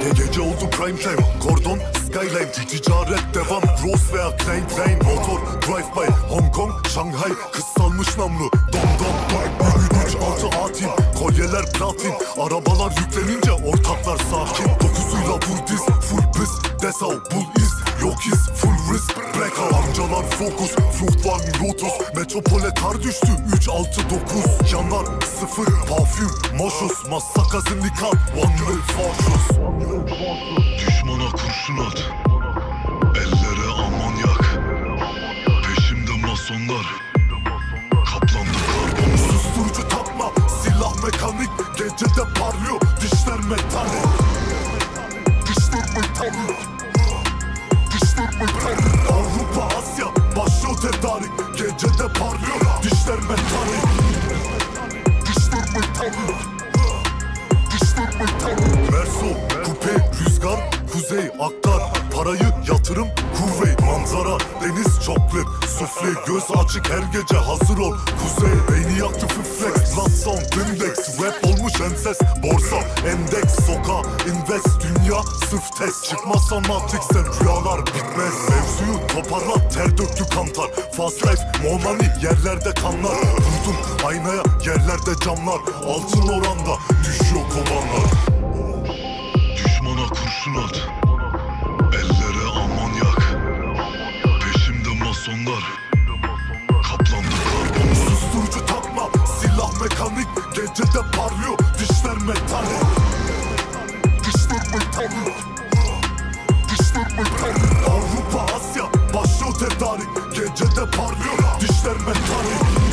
Gece oldu prime time, kordon skyline, ticaret devam, Rose veya Klein. Motor drive by, Hong Kong, Shanghai, kız salmış namlu, dom 3-6 atim, kolyeler platin, arabalar yüklenince ortaklar sakin. 9'uyla vur diz, full piss, desau, bull iz, yok iz, full risk, blackout. Amcalar fokus, Fluchtwagen Lotus, metropole kar düştü, 3-6-9, yanlar 0, parfüm, moşus, massaka zindikat, one way faşus. Düşmana kurşun at, ellere amonyak, peşimde masonlar, kaplandı karbon. Susturucu takma, silah mekanik, gecede parlıyor, dişler metalik. Avrupa, Asya, başlıyor tedarik, gecede parlıyor, dişler metalik. Verso, kupe, rüzgar, kuzey, aktar, parayı yatırım, kuvvet, manzara, deniz, çoklet, sufle, göz açık her gece hazır ol, kuzey, beyni yaktı flex, blood sound, index, rap olmuş enses, borsa, endeks, soka, invest, dünya, sırf test, çıkmazsan matrixten rüyalar bitmez, mevzuyu toparla, ter döktü kantar, fast life, more money, yerlerde kanlar, vurdum aynaya, yerlerde camlar, altın oranda, düşüyor kovanlar. Düşmana kurşun at, ellere amonyak, peşimde masonlar, kaplandı karbon. Susturucu takma, silah mekanik, gecede parlıyor, dişler metalik. Avrupa, Asya, başlıyor tedarik, gecede parlıyor, dişler metalik.